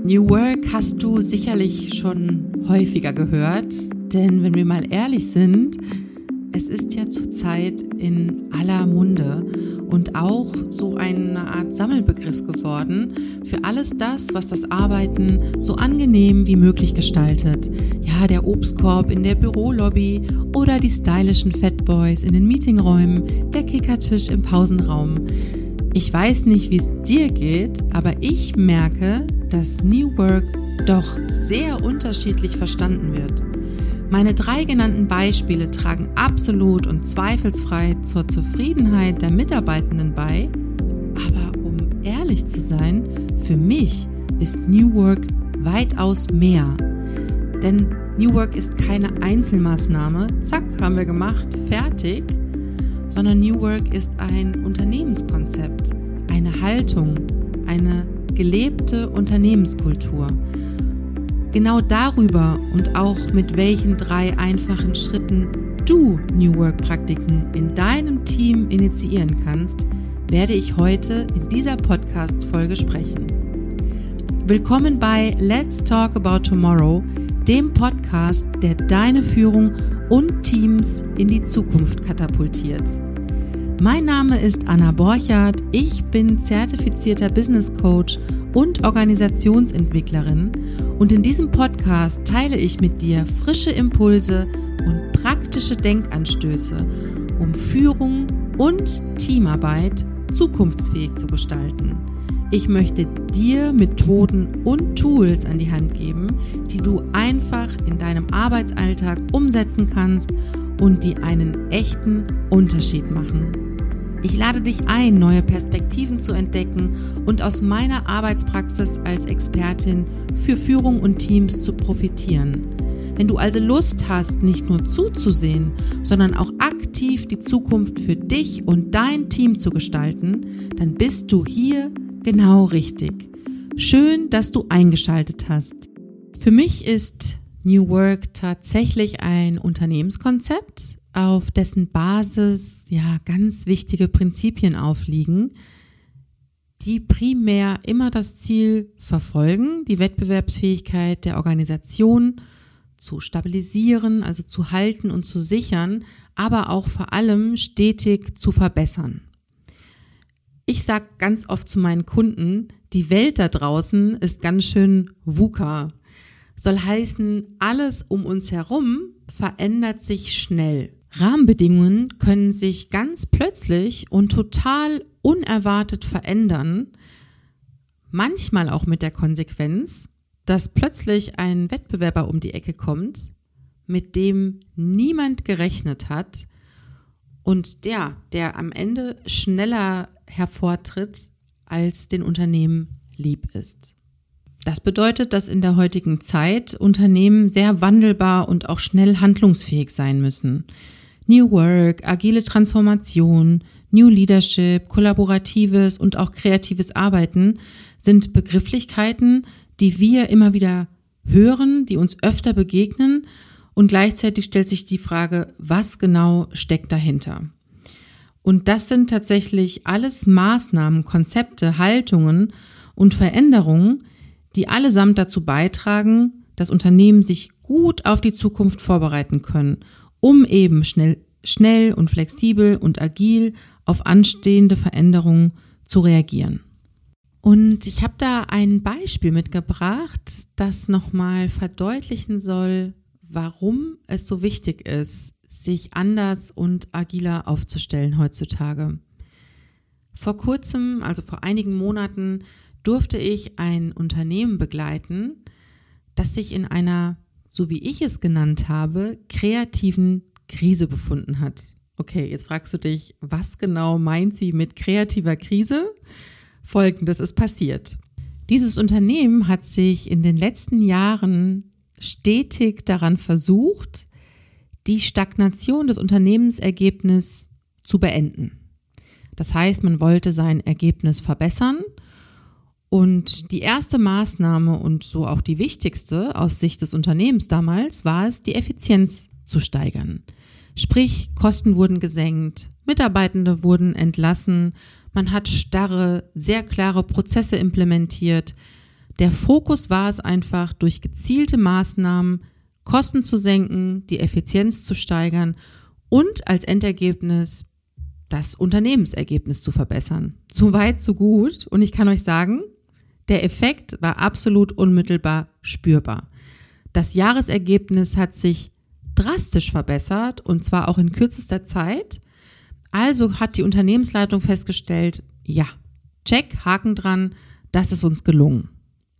New Work hast du sicherlich schon häufiger gehört, denn wenn wir mal ehrlich sind, es ist ja zurzeit in aller Munde und auch so eine Art Sammelbegriff geworden für alles das, was das Arbeiten so angenehm wie möglich gestaltet. Ja, der Obstkorb in der Bürolobby oder die stylischen Fatboys in den Meetingräumen, der Kickertisch im Pausenraum. Ich weiß nicht, wie es dir geht, aber ich merke, dass New Work doch sehr unterschiedlich verstanden wird. Meine 3 genannten Beispiele tragen absolut und zweifelsfrei zur Zufriedenheit der Mitarbeitenden bei, aber um ehrlich zu sein, für mich ist New Work weitaus mehr. Denn New Work ist keine Einzelmaßnahme, zack, haben wir gemacht, fertig, sondern New Work ist ein Unternehmenskonzept, eine Haltung, eine gelebte Unternehmenskultur. Genau darüber und auch mit welchen 3 einfachen Schritten du New Work-Praktiken in deinem Team initiieren kannst, werde ich heute in dieser Podcast-Folge sprechen. Willkommen bei Let's Talk About Tomorrow, dem Podcast, der deine Führung und Teams in die Zukunft katapultiert. Mein Name ist Anna Borchardt, ich bin zertifizierter Business Coach und Organisationsentwicklerin und in diesem Podcast teile ich mit dir frische Impulse und praktische Denkanstöße, um Führung und Teamarbeit zukunftsfähig zu gestalten. Ich möchte dir Methoden und Tools an die Hand geben, die du einfach in deinem Arbeitsalltag umsetzen kannst und die einen echten Unterschied machen. Ich lade dich ein, neue Perspektiven zu entdecken und aus meiner Arbeitspraxis als Expertin für Führung und Teams zu profitieren. Wenn du also Lust hast, nicht nur zuzusehen, sondern auch aktiv die Zukunft für dich und dein Team zu gestalten, dann bist du hier genau richtig. Schön, dass du eingeschaltet hast. Für mich ist New Work tatsächlich ein Unternehmenskonzept, auf dessen Basis ganz wichtige Prinzipien aufliegen, die primär immer das Ziel verfolgen, die Wettbewerbsfähigkeit der Organisation zu stabilisieren, also zu halten und zu sichern, aber auch vor allem stetig zu verbessern. Ich sage ganz oft zu meinen Kunden, die Welt da draußen ist ganz schön VUCA. Soll heißen, alles um uns herum verändert sich schnell. Rahmenbedingungen können sich ganz plötzlich und total unerwartet verändern, manchmal auch mit der Konsequenz, dass plötzlich ein Wettbewerber um die Ecke kommt, mit dem niemand gerechnet hat und der am Ende schneller hervortritt, als den Unternehmen lieb ist. Das bedeutet, dass in der heutigen Zeit Unternehmen sehr wandelbar und auch schnell handlungsfähig sein müssen. New Work, agile Transformation, New Leadership, kollaboratives und auch kreatives Arbeiten sind Begrifflichkeiten, die wir immer wieder hören, die uns öfter begegnen und gleichzeitig stellt sich die Frage, was genau steckt dahinter? Und das sind tatsächlich alles Maßnahmen, Konzepte, Haltungen und Veränderungen, die allesamt dazu beitragen, dass Unternehmen sich gut auf die Zukunft vorbereiten können, um eben schnell und flexibel und agil auf anstehende Veränderungen zu reagieren. Und ich habe da ein Beispiel mitgebracht, das nochmal verdeutlichen soll, warum es so wichtig ist, sich anders und agiler aufzustellen heutzutage. Vor kurzem, also vor einigen Monaten, durfte ich ein Unternehmen begleiten, das sich in einer, so wie ich es genannt habe, kreativen Krise befunden hat. Okay, jetzt fragst du dich, was genau meint sie mit kreativer Krise? Folgendes ist passiert. Dieses Unternehmen hat sich in den letzten Jahren stetig daran versucht, die Stagnation des Unternehmensergebnisses zu beenden. Das heißt, man wollte sein Ergebnis verbessern und die erste Maßnahme und so auch die wichtigste aus Sicht des Unternehmens damals war es, die Effizienz zu steigern. Sprich, Kosten wurden gesenkt, Mitarbeitende wurden entlassen, man hat starre, sehr klare Prozesse implementiert. Der Fokus war es einfach, durch gezielte Maßnahmen Kosten zu senken, die Effizienz zu steigern und als Endergebnis das Unternehmensergebnis zu verbessern. So weit, so gut. Und ich kann euch sagen, der Effekt war absolut unmittelbar spürbar. Das Jahresergebnis hat sich drastisch verbessert und zwar auch in kürzester Zeit. Also hat die Unternehmensleitung festgestellt, ja, check, Haken dran, das ist uns gelungen.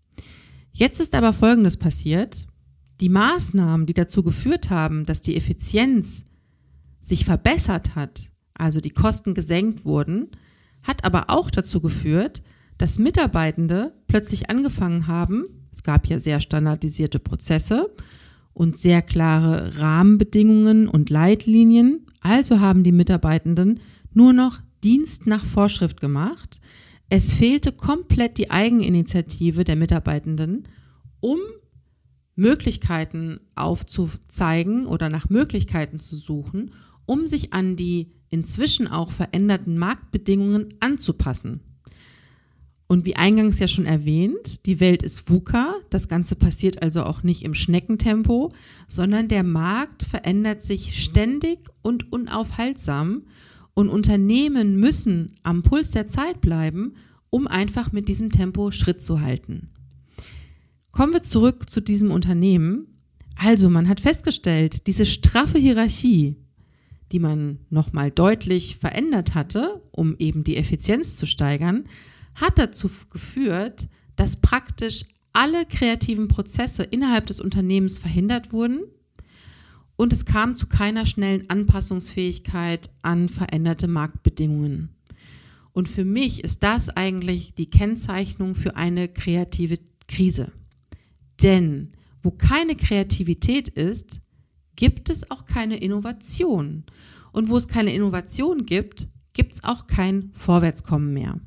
Jetzt ist aber Folgendes passiert. Die Maßnahmen, die dazu geführt haben, dass die Effizienz sich verbessert hat, also die Kosten gesenkt wurden, hat aber auch dazu geführt, dass Mitarbeitende plötzlich angefangen haben, es gab ja sehr standardisierte Prozesse und sehr klare Rahmenbedingungen und Leitlinien, also haben die Mitarbeitenden nur noch Dienst nach Vorschrift gemacht. Es fehlte komplett die Eigeninitiative der Mitarbeitenden, um Möglichkeiten aufzuzeigen oder nach Möglichkeiten zu suchen, um sich an die inzwischen auch veränderten Marktbedingungen anzupassen. Und wie eingangs ja schon erwähnt, die Welt ist VUCA, das Ganze passiert also auch nicht im Schneckentempo, sondern der Markt verändert sich ständig und unaufhaltsam und Unternehmen müssen am Puls der Zeit bleiben, um einfach mit diesem Tempo Schritt zu halten. Kommen wir zurück zu diesem Unternehmen. Also man hat festgestellt, diese straffe Hierarchie, die man nochmal deutlich verändert hatte, um eben die Effizienz zu steigern, hat dazu geführt, dass praktisch alle kreativen Prozesse innerhalb des Unternehmens verhindert wurden und es kam zu keiner schnellen Anpassungsfähigkeit an veränderte Marktbedingungen. Und für mich ist das eigentlich die Kennzeichnung für eine kreative Krise. Denn wo keine Kreativität ist, gibt es auch keine Innovation. Und wo es keine Innovation gibt, gibt es auch kein Vorwärtskommen mehr.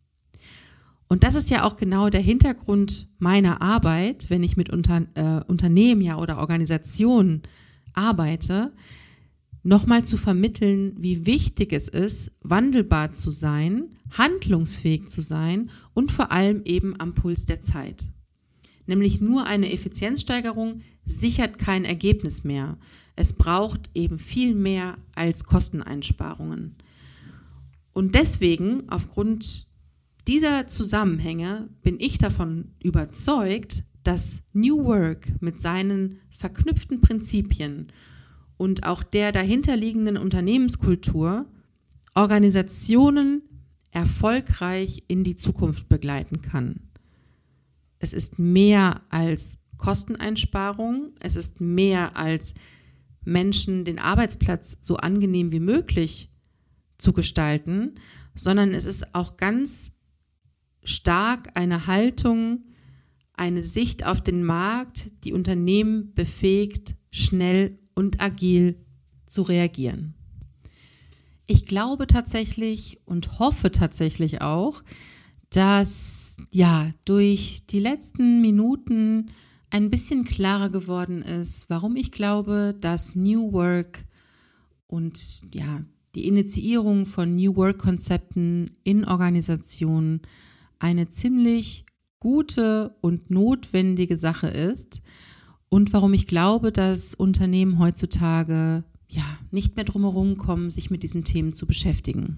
Und das ist ja auch genau der Hintergrund meiner Arbeit, wenn ich mit Unternehmen oder Organisationen arbeite, nochmal zu vermitteln, wie wichtig es ist, wandelbar zu sein, handlungsfähig zu sein und vor allem eben am Puls der Zeit. Nämlich nur eine Effizienzsteigerung sichert kein Ergebnis mehr. Es braucht eben viel mehr als Kosteneinsparungen. Und deswegen, aufgrund dieser Zusammenhänge, bin ich davon überzeugt, dass New Work mit seinen verknüpften Prinzipien und auch der dahinterliegenden Unternehmenskultur Organisationen erfolgreich in die Zukunft begleiten kann. Es ist mehr als Kosteneinsparung, es ist mehr als Menschen den Arbeitsplatz so angenehm wie möglich zu gestalten, sondern es ist auch ganz stark eine Haltung, eine Sicht auf den Markt, die Unternehmen befähigt, schnell und agil zu reagieren. Ich glaube tatsächlich und hoffe tatsächlich auch, dass durch die letzten Minuten ein bisschen klarer geworden ist, warum ich glaube, dass New Work und die Initiierung von New Work-Konzepten in Organisationen eine ziemlich gute und notwendige Sache ist und warum ich glaube, dass Unternehmen heutzutage nicht mehr drumherum kommen, sich mit diesen Themen zu beschäftigen.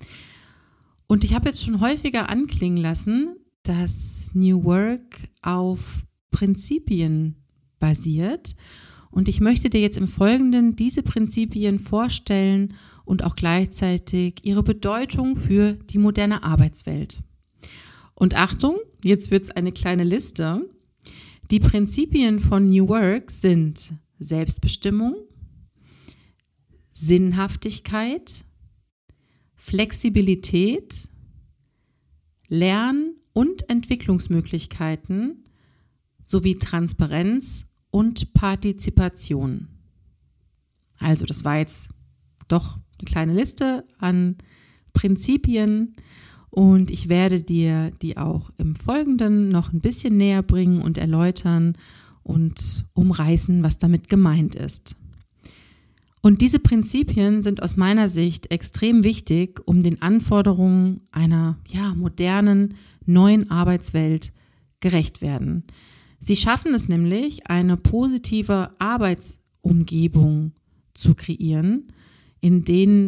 Und ich habe jetzt schon häufiger anklingen lassen, dass New Work auf Prinzipien basiert und ich möchte dir jetzt im Folgenden diese Prinzipien vorstellen und auch gleichzeitig ihre Bedeutung für die moderne Arbeitswelt. Und Achtung, jetzt wird es eine kleine Liste. Die Prinzipien von New Work sind Selbstbestimmung, Sinnhaftigkeit, Flexibilität, Lern- und Entwicklungsmöglichkeiten sowie Transparenz und Partizipation. Also das war jetzt doch eine kleine Liste an Prinzipien und ich werde dir die auch im Folgenden noch ein bisschen näher bringen und erläutern und umreißen, was damit gemeint ist. Und diese Prinzipien sind aus meiner Sicht extrem wichtig, um den Anforderungen einer modernen, neuen Arbeitswelt gerecht werden. Sie schaffen es nämlich, eine positive Arbeitsumgebung zu kreieren, in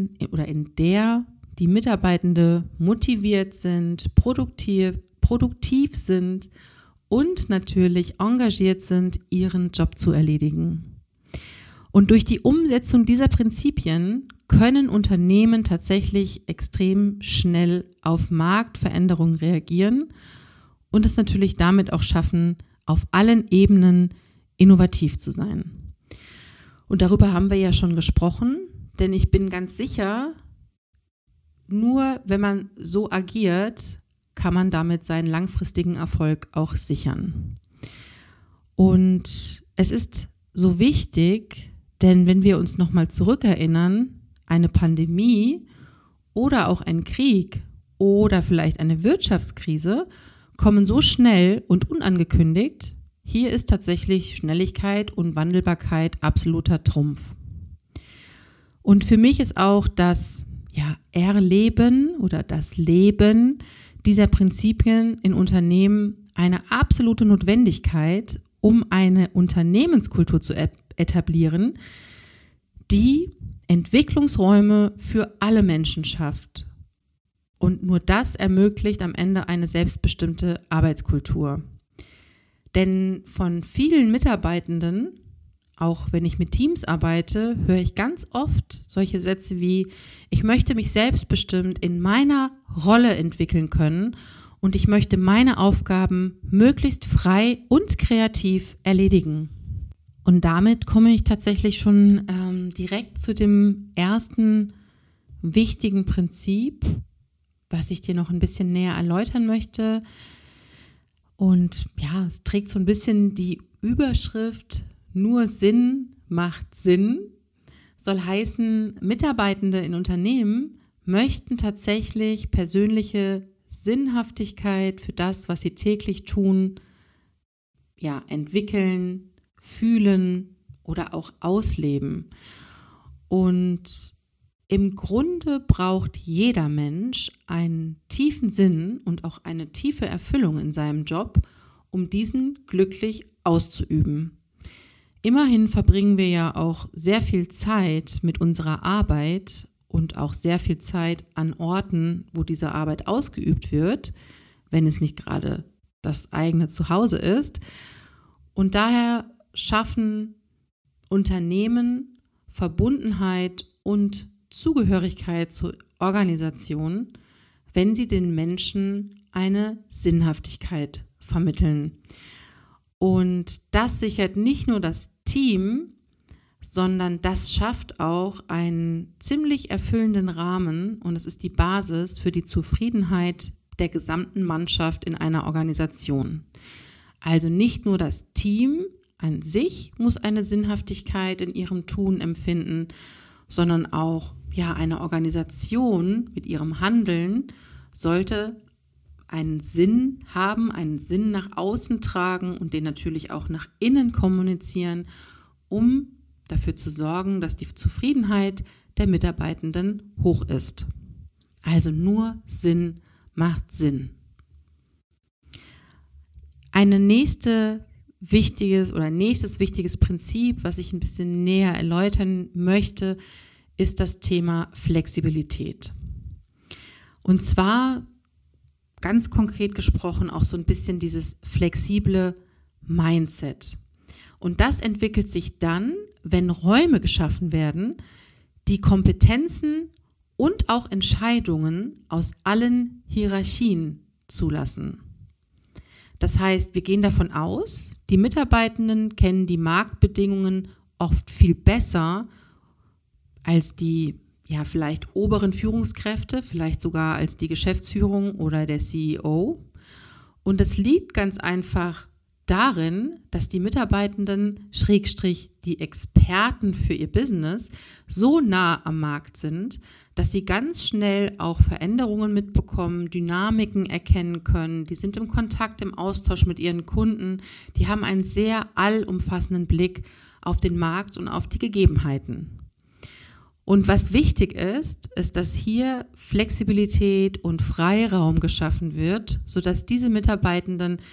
der die Mitarbeitenden motiviert sind, produktiv sind und natürlich engagiert sind, ihren Job zu erledigen. Und durch die Umsetzung dieser Prinzipien können Unternehmen tatsächlich extrem schnell auf Marktveränderungen reagieren und es natürlich damit auch schaffen, auf allen Ebenen innovativ zu sein. Und darüber haben wir ja schon gesprochen, denn ich bin ganz sicher, nur wenn man so agiert, kann man damit seinen langfristigen Erfolg auch sichern. Und es ist so wichtig, denn wenn wir uns nochmal zurückerinnern, eine Pandemie oder auch ein Krieg oder vielleicht eine Wirtschaftskrise kommen so schnell und unangekündigt. Hier ist tatsächlich Schnelligkeit und Wandelbarkeit absoluter Trumpf. Und für mich ist auch das Erleben oder das Leben dieser Prinzipien in Unternehmen eine absolute Notwendigkeit, um eine Unternehmenskultur zu etablieren, die Entwicklungsräume für alle Menschen schafft. Und nur das ermöglicht am Ende eine selbstbestimmte Arbeitskultur. Denn von vielen Mitarbeitenden, auch wenn ich mit Teams arbeite, höre ich ganz oft solche Sätze wie: Ich möchte mich selbstbestimmt in meiner Rolle entwickeln können und ich möchte meine Aufgaben möglichst frei und kreativ erledigen. Und damit komme ich tatsächlich schon direkt zu dem ersten wichtigen Prinzip, was ich dir noch ein bisschen näher erläutern möchte. Und ja, es trägt so ein bisschen die Überschrift: Nur Sinn macht Sinn. Soll heißen, Mitarbeitende in Unternehmen möchten tatsächlich persönliche Sinnhaftigkeit für das, was sie täglich tun, entwickeln, fühlen oder auch ausleben. Und im Grunde braucht jeder Mensch einen tiefen Sinn und auch eine tiefe Erfüllung in seinem Job, um diesen glücklich auszuüben. Immerhin verbringen wir ja auch sehr viel Zeit mit unserer Arbeit und auch sehr viel Zeit an Orten, wo diese Arbeit ausgeübt wird, wenn es nicht gerade das eigene Zuhause ist. Und daher schaffen Unternehmen Verbundenheit und Zugehörigkeit zur Organisation, wenn sie den Menschen eine Sinnhaftigkeit vermitteln. Und das sichert nicht nur das Team, sondern das schafft auch einen ziemlich erfüllenden Rahmen und es ist die Basis für die Zufriedenheit der gesamten Mannschaft in einer Organisation. Also nicht nur das Team an sich muss eine Sinnhaftigkeit in ihrem Tun empfinden, sondern auch eine Organisation mit ihrem Handeln sollte einen Sinn haben, einen Sinn nach außen tragen und den natürlich auch nach innen kommunizieren, um dafür zu sorgen, dass die Zufriedenheit der Mitarbeitenden hoch ist. Also nur Sinn macht Sinn. Nächstes wichtiges Prinzip, was ich ein bisschen näher erläutern möchte, ist das Thema Flexibilität. Und zwar ganz konkret gesprochen auch so ein bisschen dieses flexible Mindset. Und das entwickelt sich dann, wenn Räume geschaffen werden, die Kompetenzen und auch Entscheidungen aus allen Hierarchien zulassen. Das heißt, wir gehen davon aus, die Mitarbeitenden kennen die Marktbedingungen oft viel besser als die vielleicht oberen Führungskräfte, vielleicht sogar als die Geschäftsführung oder der CEO. Und es liegt ganz einfach darin, dass die Mitarbeitenden / die Experten für ihr Business so nah am Markt sind, dass sie ganz schnell auch Veränderungen mitbekommen, Dynamiken erkennen können. Die sind im Kontakt, im Austausch mit ihren Kunden. Die haben einen sehr allumfassenden Blick auf den Markt und auf die Gegebenheiten. Und was wichtig ist, dass hier Flexibilität und Freiraum geschaffen wird, sodass diese Mitarbeitenden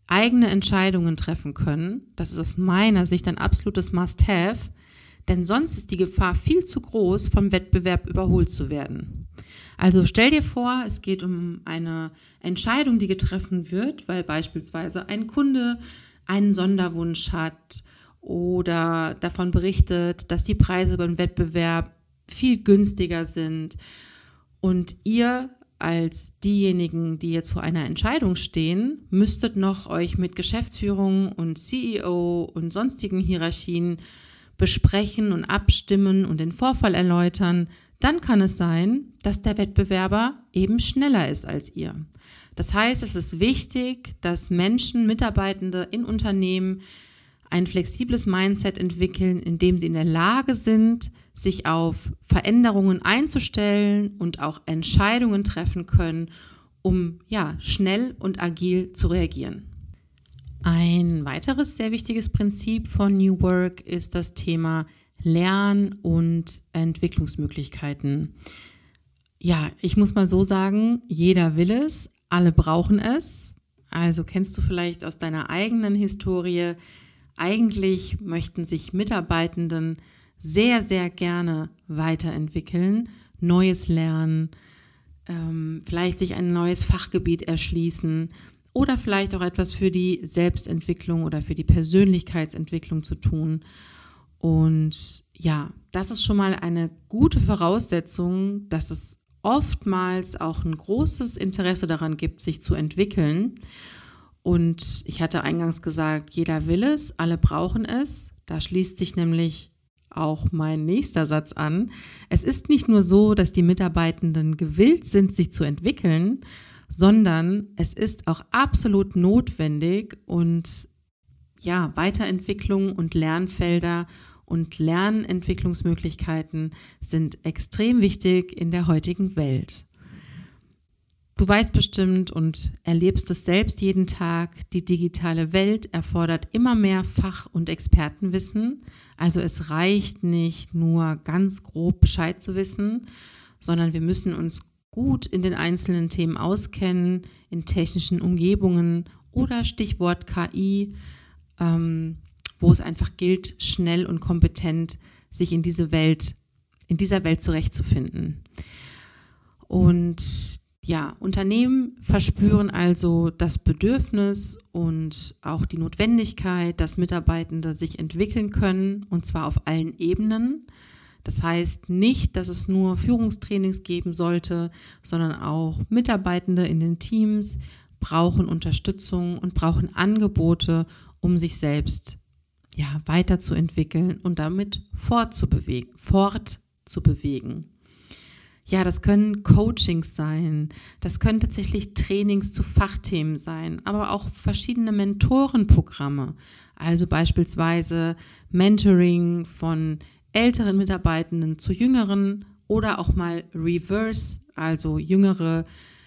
eigene Entscheidungen treffen können. Das ist aus meiner Sicht ein absolutes Must-have, denn sonst ist die Gefahr viel zu groß, vom Wettbewerb überholt zu werden. Also stell dir vor, es geht um eine Entscheidung, die getroffen wird, weil beispielsweise ein Kunde einen Sonderwunsch hat oder davon berichtet, dass die Preise beim Wettbewerb viel günstiger sind und ihr als diejenigen, die jetzt vor einer Entscheidung stehen, müsstet noch euch mit Geschäftsführung und CEO und sonstigen Hierarchien besprechen und abstimmen und den Vorfall erläutern, dann kann es sein, dass der Wettbewerber eben schneller ist als ihr. Das heißt, es ist wichtig, dass Menschen, Mitarbeitende in Unternehmen ein flexibles Mindset entwickeln, in dem sie in der Lage sind, sich auf Veränderungen einzustellen und auch Entscheidungen treffen können, um schnell und agil zu reagieren. Ein weiteres sehr wichtiges Prinzip von New Work ist das Thema Lern- und Entwicklungsmöglichkeiten. Ja, ich muss mal so sagen, jeder will es, alle brauchen es. Also kennst du vielleicht aus deiner eigenen Historie, eigentlich möchten sich Mitarbeitenden sehr, sehr gerne weiterentwickeln, Neues lernen, vielleicht sich ein neues Fachgebiet erschließen oder vielleicht auch etwas für die Selbstentwicklung oder für die Persönlichkeitsentwicklung zu tun. Und ja, das ist schon mal eine gute Voraussetzung, dass es oftmals auch ein großes Interesse daran gibt, sich zu entwickeln. Und ich hatte eingangs gesagt, jeder will es, alle brauchen es. Da schließt sich nämlich auch mein nächster Satz an. Es ist nicht nur so, dass die Mitarbeitenden gewillt sind, sich zu entwickeln, sondern es ist auch absolut notwendig und Weiterentwicklung und Lernfelder und Lernentwicklungsmöglichkeiten sind extrem wichtig in der heutigen Welt. Du weißt bestimmt und erlebst es selbst jeden Tag, die digitale Welt erfordert immer mehr Fach- und Expertenwissen. Also es reicht nicht nur ganz grob Bescheid zu wissen, sondern wir müssen uns gut in den einzelnen Themen auskennen, in technischen Umgebungen oder Stichwort KI, wo es einfach gilt, schnell und kompetent sich in dieser Welt zurechtzufinden. Und Unternehmen verspüren also das Bedürfnis und auch die Notwendigkeit, dass Mitarbeitende sich entwickeln können, und zwar auf allen Ebenen. Das heißt nicht, dass es nur Führungstrainings geben sollte, sondern auch Mitarbeitende in den Teams brauchen Unterstützung und brauchen Angebote, um sich selbst weiterzuentwickeln und damit fortzubewegen. Ja, das können Coachings sein, das können tatsächlich Trainings zu Fachthemen sein, aber auch verschiedene Mentorenprogramme, also beispielsweise Mentoring von älteren Mitarbeitenden zu jüngeren oder auch mal Reverse, also jüngere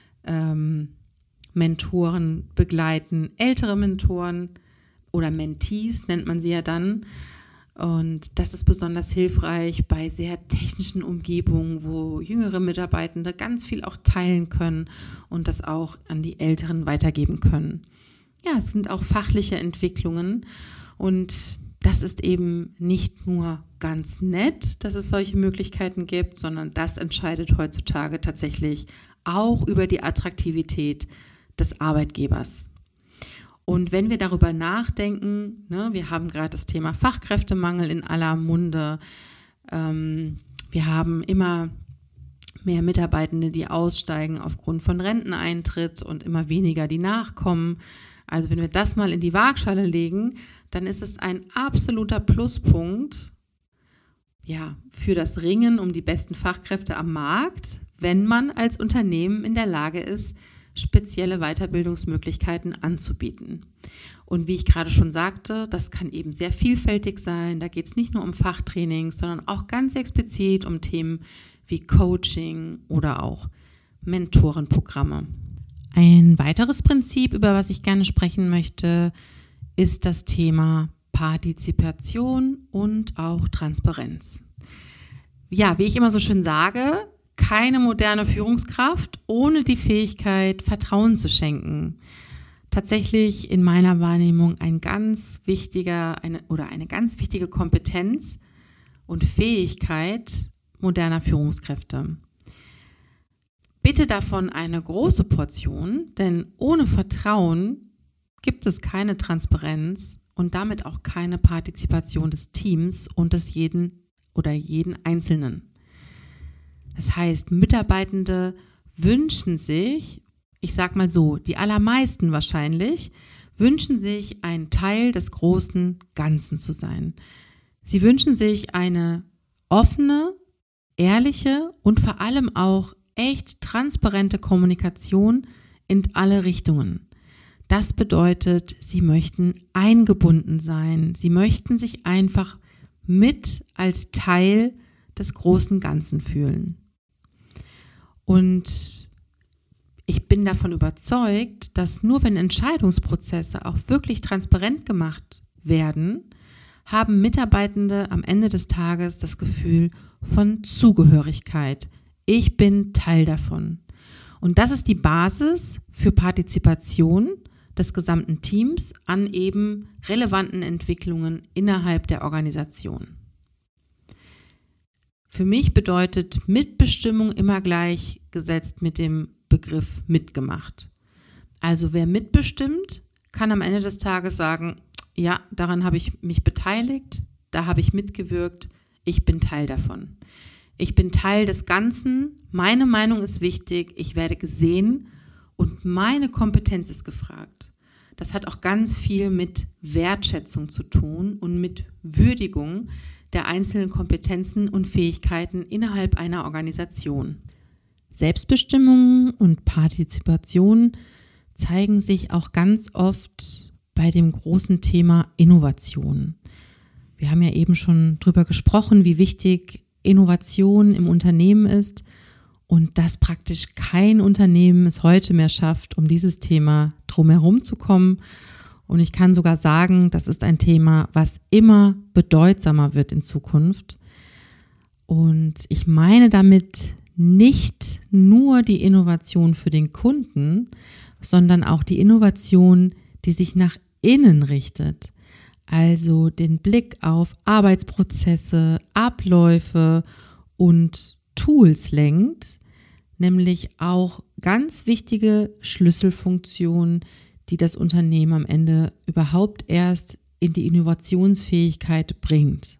Mentoren begleiten, ältere Mentoren oder Mentees nennt man sie ja dann. Und das ist besonders hilfreich bei sehr technischen Umgebungen, wo jüngere Mitarbeitende ganz viel auch teilen können und das auch an die Älteren weitergeben können. Ja, es sind auch fachliche Entwicklungen und das ist eben nicht nur ganz nett, dass es solche Möglichkeiten gibt, sondern das entscheidet heutzutage tatsächlich auch über die Attraktivität des Arbeitgebers. Und wenn wir darüber nachdenken, wir haben gerade das Thema Fachkräftemangel in aller Munde, wir haben immer mehr Mitarbeitende, die aussteigen aufgrund von Renteneintritt und immer weniger, die nachkommen. Also wenn wir das mal in die Waagschale legen, dann ist es ein absoluter Pluspunkt für das Ringen um die besten Fachkräfte am Markt, wenn man als Unternehmen in der Lage ist, spezielle Weiterbildungsmöglichkeiten anzubieten. Und wie ich gerade schon sagte, das kann eben sehr vielfältig sein. Da geht es nicht nur um Fachtrainings, sondern auch ganz explizit um Themen wie Coaching oder auch Mentorenprogramme. Ein weiteres Prinzip, über was ich gerne sprechen möchte, ist das Thema Partizipation und auch Transparenz. Ja, wie ich immer so schön sage, keine moderne Führungskraft ohne die Fähigkeit, Vertrauen zu schenken. tatsächlich in meiner Wahrnehmung eine ganz wichtige Kompetenz und Fähigkeit moderner Führungskräfte. Bitte davon eine große Portion, denn ohne Vertrauen gibt es keine Transparenz und damit auch keine Partizipation des Teams und des jeden Einzelnen. Das heißt, Mitarbeitende wünschen sich, ich sag mal so, die allermeisten wahrscheinlich, wünschen sich, ein Teil des großen Ganzen zu sein. Sie wünschen sich eine offene, ehrliche und vor allem auch echt transparente Kommunikation in alle Richtungen. Das bedeutet, sie möchten eingebunden sein. Sie möchten sich einfach mit als Teil des großen Ganzen fühlen. Und ich bin davon überzeugt, dass nur wenn Entscheidungsprozesse auch wirklich transparent gemacht werden, haben Mitarbeitende am Ende des Tages das Gefühl von Zugehörigkeit. Ich bin Teil davon. Und das ist die Basis für Partizipation des gesamten Teams an eben relevanten Entwicklungen innerhalb der Organisation. Für mich bedeutet Mitbestimmung immer gleichgesetzt mit dem Begriff mitgemacht. Also wer mitbestimmt, kann am Ende des Tages sagen, ja, daran habe ich mich beteiligt, da habe ich mitgewirkt, ich bin Teil davon. Ich bin Teil des Ganzen, meine Meinung ist wichtig, ich werde gesehen und meine Kompetenz ist gefragt. Das hat auch ganz viel mit Wertschätzung zu tun und mit Würdigung der einzelnen Kompetenzen und Fähigkeiten innerhalb einer Organisation. Selbstbestimmung und Partizipation zeigen sich auch ganz oft bei dem großen Thema Innovation. Wir haben ja eben schon drüber gesprochen, wie wichtig Innovation im Unternehmen ist und dass praktisch kein Unternehmen es heute mehr schafft, um dieses Thema drumherum zu kommen. Und ich kann sogar sagen, das ist ein Thema, was immer bedeutsamer wird in Zukunft. Und ich meine damit nicht nur die Innovation für den Kunden, sondern auch die Innovation, die sich nach innen richtet. Also den Blick auf Arbeitsprozesse, Abläufe und Tools lenkt, nämlich auch ganz wichtige Schlüsselfunktionen, die das Unternehmen am Ende überhaupt erst in die Innovationsfähigkeit bringt.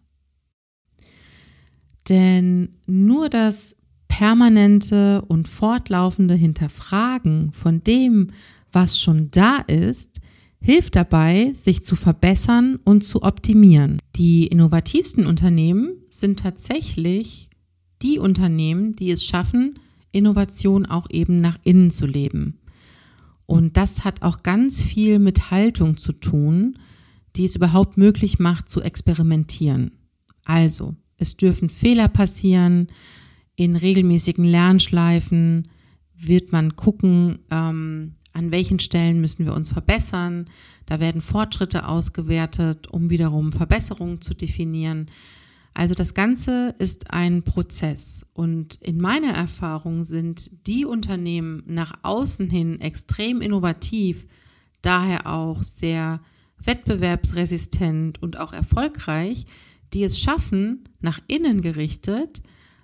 Denn nur das permanente und fortlaufende Hinterfragen von dem, was schon da ist, hilft dabei, sich zu verbessern und zu optimieren. Die innovativsten Unternehmen sind tatsächlich die Unternehmen, die es schaffen, Innovation auch eben nach innen zu leben. Und das hat auch ganz viel mit Haltung zu tun, die es überhaupt möglich macht, zu experimentieren. Also, es dürfen Fehler passieren. In regelmäßigen Lernschleifen wird man gucken, an welchen Stellen müssen wir uns verbessern. Da werden Fortschritte ausgewertet, um wiederum Verbesserungen zu definieren. Also das Ganze ist ein Prozess. Und in meiner Erfahrung sind die Unternehmen nach außen hin extrem innovativ, daher auch sehr wettbewerbsresistent und auch erfolgreich, die es schaffen, nach innen gerichtet,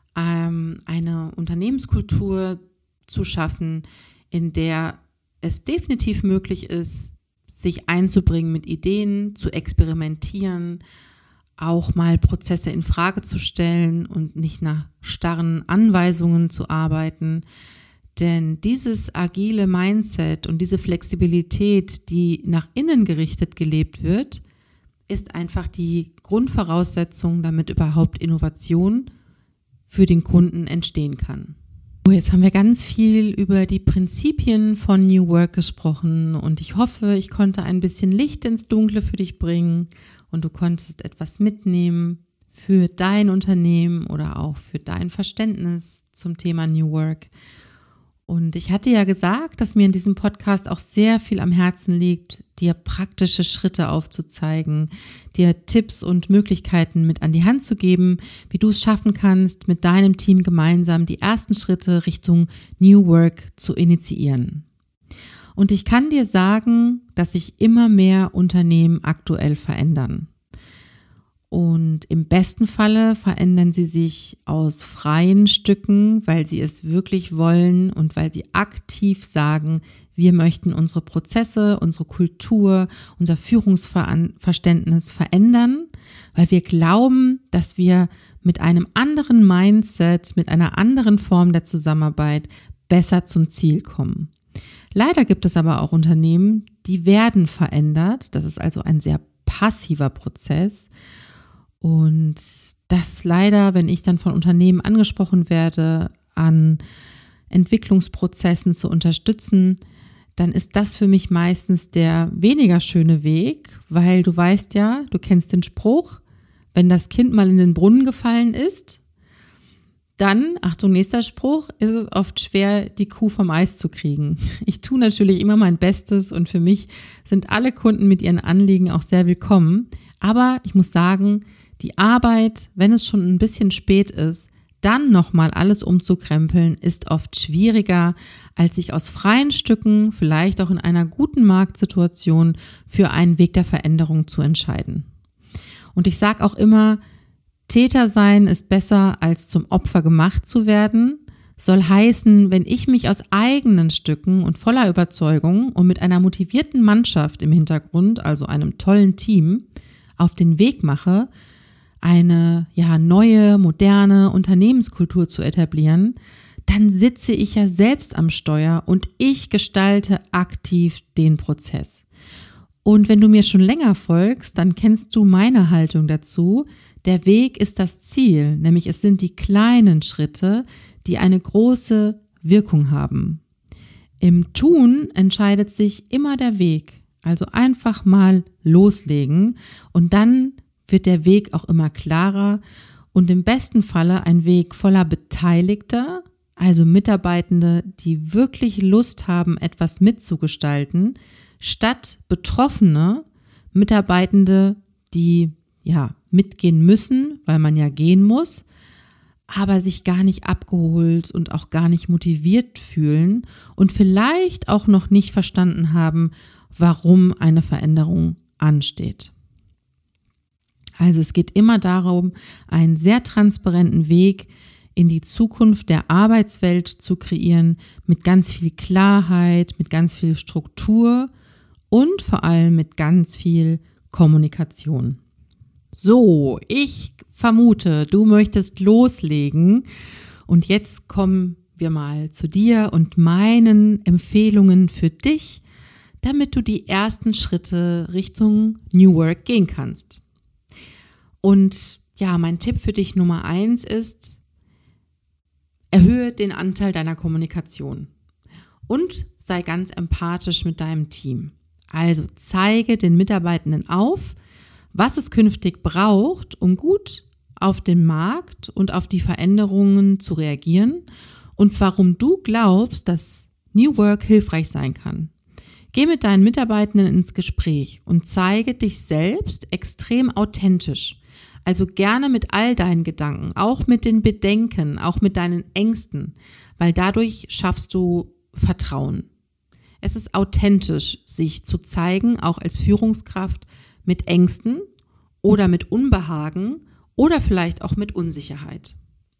eine Unternehmenskultur zu schaffen, in der es definitiv möglich ist, sich einzubringen mit Ideen, zu experimentieren, auch mal Prozesse in Frage zu stellen und nicht nach starren Anweisungen zu arbeiten. Denn dieses agile Mindset und diese Flexibilität, die nach innen gerichtet gelebt wird, ist einfach die Grundvoraussetzung, damit überhaupt Innovation für den Kunden entstehen kann. Jetzt haben wir ganz viel über die Prinzipien von New Work gesprochen und ich hoffe, ich konnte ein bisschen Licht ins Dunkle für dich bringen und du konntest etwas mitnehmen für dein Unternehmen oder auch für dein Verständnis zum Thema New Work. Und ich hatte ja gesagt, dass mir in diesem Podcast auch sehr viel am Herzen liegt, dir praktische Schritte aufzuzeigen, dir Tipps und Möglichkeiten mit an die Hand zu geben, wie du es schaffen kannst, mit deinem Team gemeinsam die ersten Schritte Richtung New Work zu initiieren. Und ich kann dir sagen, dass sich immer mehr Unternehmen aktuell verändern. Und im besten Falle verändern sie sich aus freien Stücken, weil sie es wirklich wollen und weil sie aktiv sagen, wir möchten unsere Prozesse, unsere Kultur, unser Führungsverständnis verändern, weil wir glauben, dass wir mit einem anderen Mindset, mit einer anderen Form der Zusammenarbeit besser zum Ziel kommen. Leider gibt es aber auch Unternehmen, die werden verändert. Das ist also ein sehr passiver Prozess. Und das leider, wenn ich dann von Unternehmen angesprochen werde, an Entwicklungsprozessen zu unterstützen, dann ist das für mich meistens der weniger schöne Weg, weil du weißt ja, du kennst den Spruch, wenn das Kind mal in den Brunnen gefallen ist, dann, Achtung, nächster Spruch, ist es oft schwer, die Kuh vom Eis zu kriegen. Ich tue natürlich immer mein Bestes und für mich sind alle Kunden mit ihren Anliegen auch sehr willkommen. Aber ich muss sagen, die Arbeit, wenn es schon ein bisschen spät ist, dann nochmal alles umzukrempeln, ist oft schwieriger, als sich aus freien Stücken, vielleicht auch in einer guten Marktsituation, für einen Weg der Veränderung zu entscheiden. Und ich sage auch immer, Täter sein ist besser, als zum Opfer gemacht zu werden. Soll heißen, wenn ich mich aus eigenen Stücken und voller Überzeugung und mit einer motivierten Mannschaft im Hintergrund, also einem tollen Team, auf den Weg mache, eine neue, moderne Unternehmenskultur zu etablieren, dann sitze ich ja selbst am Steuer und ich gestalte aktiv den Prozess. Und wenn du mir schon länger folgst, dann kennst du meine Haltung dazu. Der Weg ist das Ziel, nämlich es sind die kleinen Schritte, die eine große Wirkung haben. Im Tun entscheidet sich immer der Weg, also einfach mal loslegen und dann wird der Weg auch immer klarer und im besten Falle ein Weg voller Beteiligter, also Mitarbeitende, die wirklich Lust haben, etwas mitzugestalten, statt Betroffene, Mitarbeitende, die mitgehen müssen, weil man ja gehen muss, aber sich gar nicht abgeholt und auch gar nicht motiviert fühlen und vielleicht auch noch nicht verstanden haben, warum eine Veränderung ansteht. Also es geht immer darum, einen sehr transparenten Weg in die Zukunft der Arbeitswelt zu kreieren, mit ganz viel Klarheit, mit ganz viel Struktur und vor allem mit ganz viel Kommunikation. So, ich vermute, du möchtest loslegen und jetzt kommen wir mal zu dir und meinen Empfehlungen für dich, damit du die ersten Schritte Richtung New Work gehen kannst. Und mein Tipp für dich Nummer 1 ist, erhöhe den Anteil deiner Kommunikation und sei ganz empathisch mit deinem Team. Also zeige den Mitarbeitenden auf, was es künftig braucht, um gut auf den Markt und auf die Veränderungen zu reagieren und warum du glaubst, dass New Work hilfreich sein kann. Geh mit deinen Mitarbeitenden ins Gespräch und zeige dich selbst extrem authentisch. Also gerne mit all deinen Gedanken, auch mit den Bedenken, auch mit deinen Ängsten, weil dadurch schaffst du Vertrauen. Es ist authentisch, sich zu zeigen, auch als Führungskraft, mit Ängsten oder mit Unbehagen oder vielleicht auch mit Unsicherheit.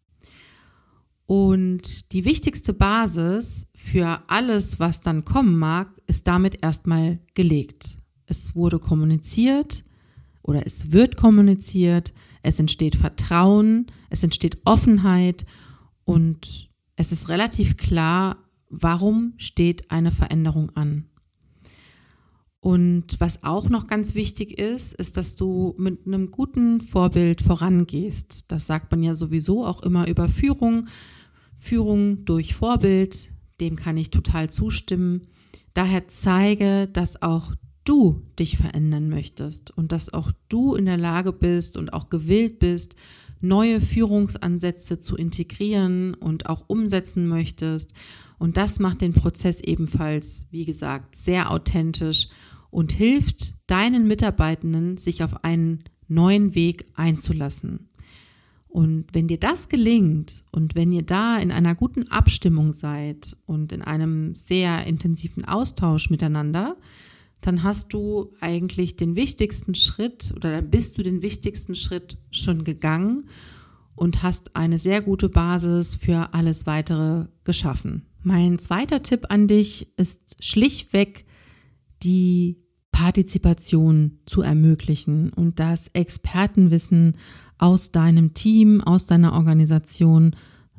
Und die wichtigste Basis für alles, was dann kommen mag, ist damit erstmal gelegt. Es wurde kommuniziert oder es wird kommuniziert, es entsteht Vertrauen, es entsteht Offenheit und es ist relativ klar, warum steht eine Veränderung an. Und was auch noch ganz wichtig ist, ist, dass du mit einem guten Vorbild vorangehst. Das sagt man ja sowieso auch immer über Führung. Führung durch Vorbild, dem kann ich total zustimmen. Daher zeige, dass auch du dich verändern möchtest und dass auch du in der Lage bist und auch gewillt bist, neue Führungsansätze zu integrieren und auch umsetzen möchtest. Und das macht den Prozess ebenfalls, wie gesagt, sehr authentisch und hilft deinen Mitarbeitenden, sich auf einen neuen Weg einzulassen. Und wenn dir das gelingt und wenn ihr da in einer guten Abstimmung seid und in einem sehr intensiven Austausch miteinander, dann hast du eigentlich den wichtigsten Schritt oder dann bist du den wichtigsten Schritt schon gegangen und hast eine sehr gute Basis für alles Weitere geschaffen. Mein zweiter Tipp an dich ist schlichtweg die Partizipation zu ermöglichen und das Expertenwissen aus deinem Team, aus deiner Organisation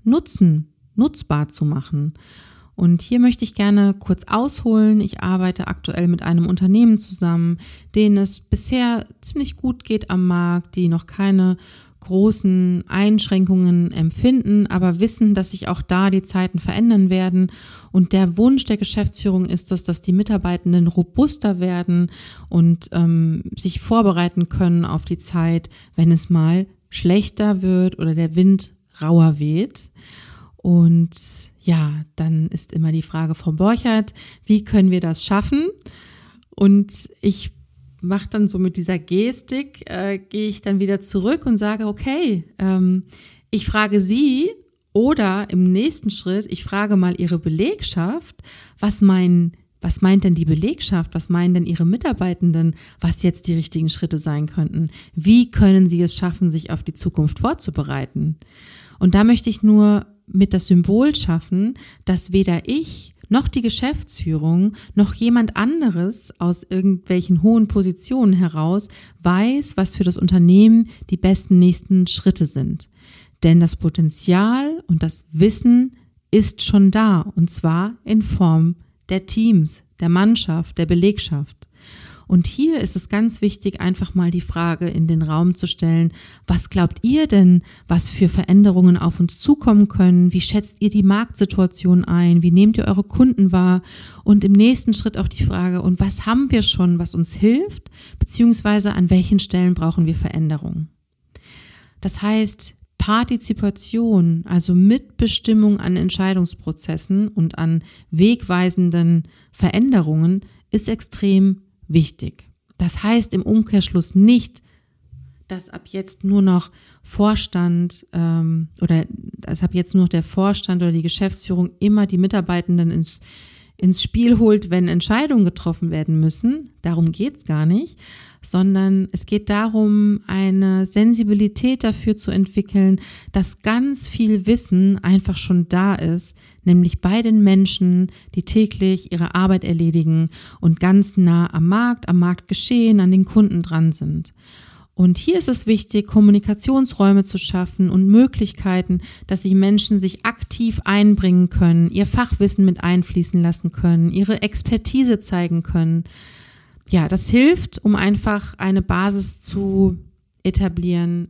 nutzbar zu machen. Und hier möchte ich gerne kurz ausholen. Ich arbeite aktuell mit einem Unternehmen zusammen, denen es bisher ziemlich gut geht am Markt, die noch keine großen Einschränkungen empfinden, aber wissen, dass sich auch da die Zeiten verändern werden. Und der Wunsch der Geschäftsführung ist es, dass die Mitarbeitenden robuster werden und sich vorbereiten können auf die Zeit, wenn es mal schlechter wird oder der Wind rauer weht. Und ja, dann ist immer die Frage, Frau Borchert, wie können wir das schaffen? Und ich mache dann so mit dieser Gestik, gehe ich dann wieder zurück und sage, okay, ich frage Sie oder im nächsten Schritt, ich frage mal Ihre Belegschaft, was meint denn die Belegschaft, was meinen denn Ihre Mitarbeitenden, was jetzt die richtigen Schritte sein könnten? Wie können Sie es schaffen, sich auf die Zukunft vorzubereiten? Und da möchte ich nur mit das Symbol schaffen, dass weder ich noch die Geschäftsführung noch jemand anderes aus irgendwelchen hohen Positionen heraus weiß, was für das Unternehmen die besten nächsten Schritte sind. Denn das Potenzial und das Wissen ist schon da, und zwar in Form der Teams, der Mannschaft, der Belegschaft. Und hier ist es ganz wichtig, einfach mal die Frage in den Raum zu stellen, was glaubt ihr denn, was für Veränderungen auf uns zukommen können? Wie schätzt ihr die Marktsituation ein? Wie nehmt ihr eure Kunden wahr? Und im nächsten Schritt auch die Frage, und was haben wir schon, was uns hilft? Beziehungsweise an welchen Stellen brauchen wir Veränderungen? Das heißt, Partizipation, also Mitbestimmung an Entscheidungsprozessen und an wegweisenden Veränderungen, ist extrem wichtig. Das heißt im Umkehrschluss nicht, dass ab jetzt nur noch der Vorstand oder die Geschäftsführung immer die Mitarbeitenden ins Spiel holt, wenn Entscheidungen getroffen werden müssen. Darum geht es gar nicht, sondern es geht darum, eine Sensibilität dafür zu entwickeln, dass ganz viel Wissen einfach schon da ist, nämlich bei den Menschen, die täglich ihre Arbeit erledigen und ganz nah am Marktgeschehen, an den Kunden dran sind. Und hier ist es wichtig, Kommunikationsräume zu schaffen und Möglichkeiten, dass die Menschen sich aktiv einbringen können, ihr Fachwissen mit einfließen lassen können, ihre Expertise zeigen können. Ja, das hilft, um einfach eine Basis zu etablieren,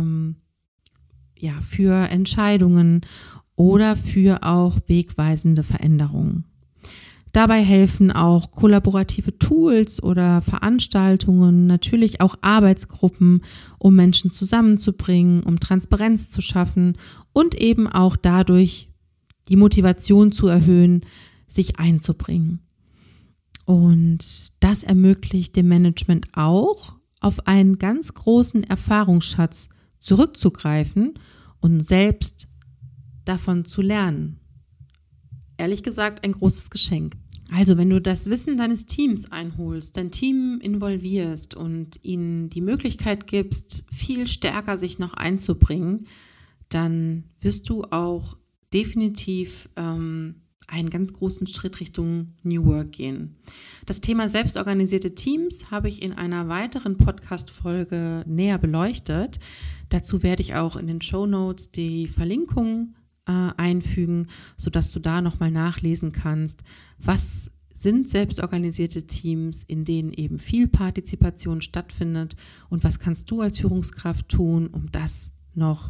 für Entscheidungen oder für auch wegweisende Veränderungen. Dabei helfen auch kollaborative Tools oder Veranstaltungen, natürlich auch Arbeitsgruppen, um Menschen zusammenzubringen, um Transparenz zu schaffen und eben auch dadurch die Motivation zu erhöhen, sich einzubringen. Und das ermöglicht dem Management auch, auf einen ganz großen Erfahrungsschatz zurückzugreifen und selbst davon zu lernen. Ehrlich gesagt, ein großes Geschenk. Also, wenn du das Wissen deines Teams einholst, dein Team involvierst und ihnen die Möglichkeit gibst, viel stärker sich noch einzubringen, dann wirst du auch definitiv einen ganz großen Schritt Richtung New Work gehen. Das Thema selbstorganisierte Teams habe ich in einer weiteren Podcast-Folge näher beleuchtet. Dazu werde ich auch in den Shownotes die Verlinkung einfügen, sodass du da nochmal nachlesen kannst, was sind selbstorganisierte Teams, in denen eben viel Partizipation stattfindet und was kannst du als Führungskraft tun, um das noch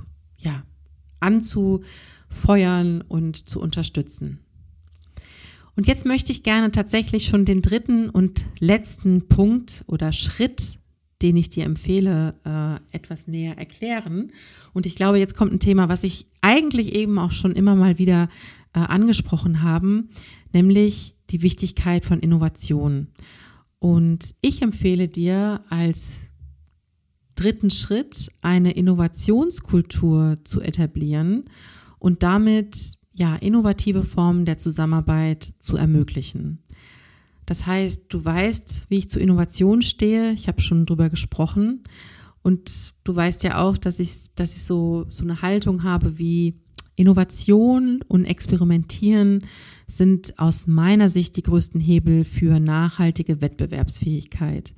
anzufeuern und zu unterstützen. Und jetzt möchte ich gerne tatsächlich schon den dritten und letzten Punkt oder Schritt, den ich dir empfehle, etwas näher erklären. Und ich glaube, jetzt kommt ein Thema, was ich eigentlich eben auch schon immer mal wieder angesprochen habe, nämlich die Wichtigkeit von Innovation. Und ich empfehle dir als dritten Schritt eine Innovationskultur zu etablieren und damit innovative Formen der Zusammenarbeit zu ermöglichen. Das heißt, du weißt, wie ich zu Innovation stehe. Ich habe schon drüber gesprochen. Und du weißt ja auch, dass ich so eine Haltung habe wie Innovation und Experimentieren sind aus meiner Sicht die größten Hebel für nachhaltige Wettbewerbsfähigkeit.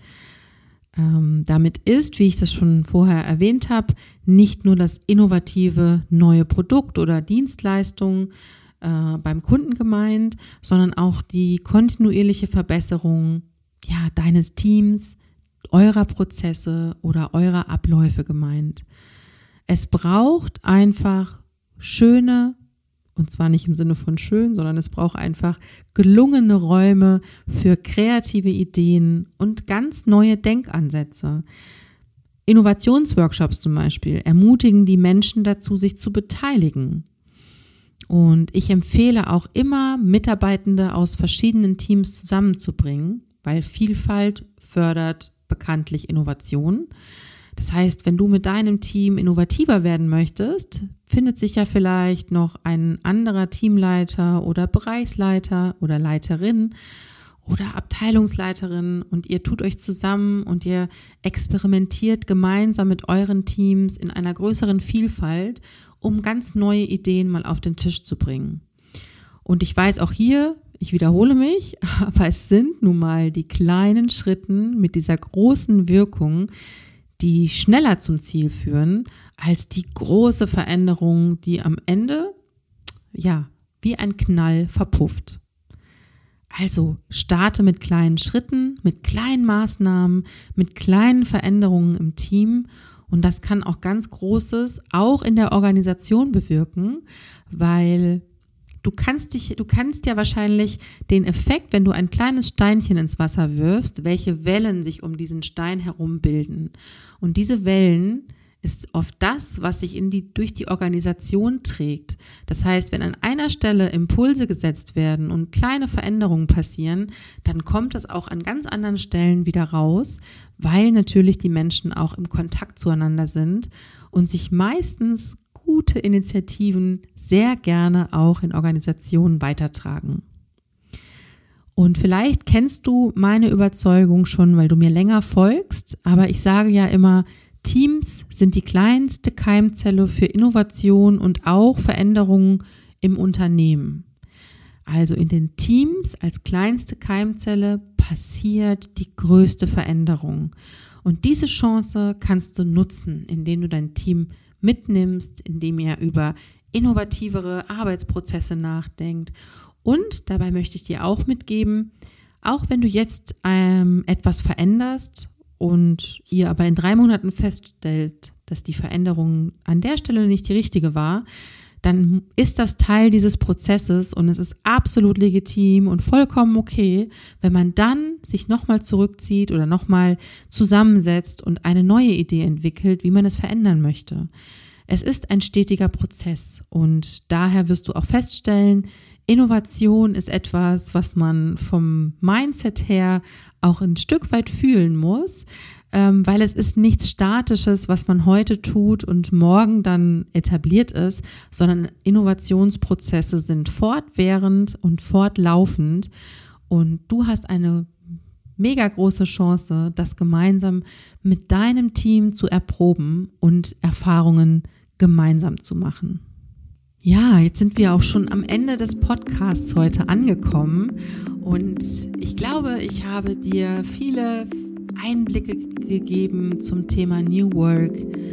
Damit ist, wie ich das schon vorher erwähnt habe, nicht nur das innovative neue Produkt oder Dienstleistung beim Kunden gemeint, sondern auch die kontinuierliche Verbesserung deines Teams, eurer Prozesse oder eurer Abläufe gemeint. Es braucht einfach schöne, und zwar nicht im Sinne von schön, sondern es braucht einfach gelungene Räume für kreative Ideen und ganz neue Denkansätze. Innovationsworkshops zum Beispiel ermutigen die Menschen dazu, sich zu beteiligen. Und ich empfehle auch immer, Mitarbeitende aus verschiedenen Teams zusammenzubringen, weil Vielfalt fördert bekanntlich Innovation. Das heißt, wenn du mit deinem Team innovativer werden möchtest, findet sich ja vielleicht noch ein anderer Teamleiter oder Bereichsleiter oder Leiterin oder Abteilungsleiterin und ihr tut euch zusammen und ihr experimentiert gemeinsam mit euren Teams in einer größeren Vielfalt, um ganz neue Ideen mal auf den Tisch zu bringen. Und ich weiß auch hier, ich wiederhole mich, aber es sind nun mal die kleinen Schritten mit dieser großen Wirkung, die schneller zum Ziel führen, als die große Veränderung, die am Ende, wie ein Knall verpufft. Also starte mit kleinen Schritten, mit kleinen Maßnahmen, mit kleinen Veränderungen im Team und das kann auch ganz Großes auch in der Organisation bewirken, weil du kannst ja wahrscheinlich den Effekt, wenn du ein kleines Steinchen ins Wasser wirfst, welche Wellen sich um diesen Stein herum bilden. Und diese Wellen ist oft das, was sich durch die Organisation trägt. Das heißt, wenn an einer Stelle Impulse gesetzt werden und kleine Veränderungen passieren, dann kommt das auch an ganz anderen Stellen wieder raus, weil natürlich die Menschen auch im Kontakt zueinander sind und sich meistens gute Initiativen sehr gerne auch in Organisationen weitertragen. Und vielleicht kennst du meine Überzeugung schon, weil du mir länger folgst, aber ich sage ja immer, Teams sind die kleinste Keimzelle für Innovation und auch Veränderungen im Unternehmen. Also in den Teams als kleinste Keimzelle passiert die größte Veränderung. Und diese Chance kannst du nutzen, indem du dein Team mitnimmst, indem ihr über innovativere Arbeitsprozesse nachdenkt. Und dabei möchte ich dir auch mitgeben, auch wenn du jetzt etwas veränderst und ihr aber in 3 Monaten feststellt, dass die Veränderung an der Stelle nicht die richtige war, dann ist das Teil dieses Prozesses und es ist absolut legitim und vollkommen okay, wenn man dann sich nochmal zurückzieht oder nochmal zusammensetzt und eine neue Idee entwickelt, wie man es verändern möchte. Es ist ein stetiger Prozess und daher wirst du auch feststellen, Innovation ist etwas, was man vom Mindset her auch ein Stück weit fühlen muss, weil es ist nichts Statisches, was man heute tut und morgen dann etabliert ist, sondern Innovationsprozesse sind fortwährend und fortlaufend und du hast eine mega große Chance, das gemeinsam mit deinem Team zu erproben und Erfahrungen gemeinsam zu machen. Ja, jetzt sind wir auch schon am Ende des Podcasts heute angekommen und ich glaube, ich habe dir viele Einblicke gegeben zum Thema New Work,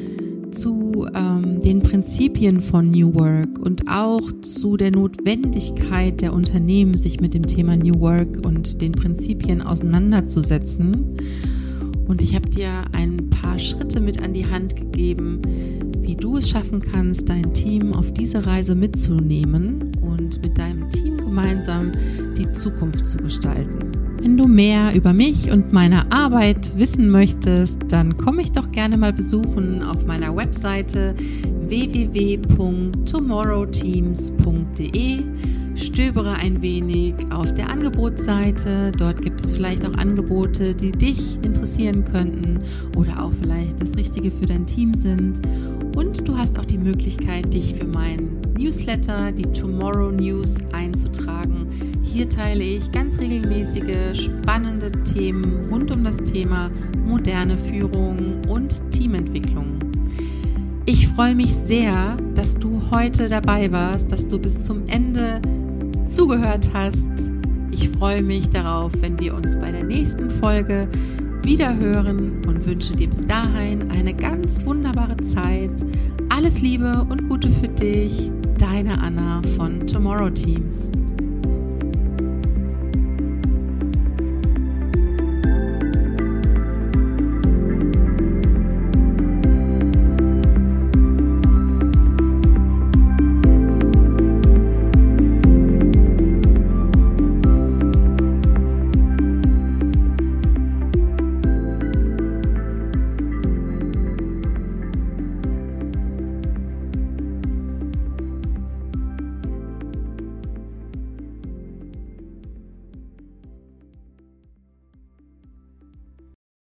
zu den Prinzipien von New Work und auch zu der Notwendigkeit der Unternehmen, sich mit dem Thema New Work und den Prinzipien auseinanderzusetzen. Und ich habe dir ein paar Schritte mit an die Hand gegeben, wie du es schaffen kannst, dein Team auf diese Reise mitzunehmen und mit deinem Team gemeinsam die Zukunft zu gestalten. Wenn du mehr über mich und meine Arbeit wissen möchtest, dann komm mich doch gerne mal besuchen auf meiner Webseite www.tomorrowteams.de. Stöbere ein wenig auf der Angebotsseite. Dort gibt es vielleicht auch Angebote, die dich interessieren könnten oder auch vielleicht das Richtige für dein Team sind. Und du hast auch die Möglichkeit, dich für meinen Newsletter, die Tomorrow News, einzutragen. Hier teile ich ganz regelmäßige, spannende Themen rund um das Thema moderne Führung und Teamentwicklung. Ich freue mich sehr, dass du heute dabei warst, dass du bis zum Ende zugehört hast. Ich freue mich darauf, wenn wir uns bei der nächsten Folge wieder hören und wünsche dir bis dahin eine ganz wunderbare Zeit. Alles Liebe und Gute für dich, deine Anna von Tomorrow Teams.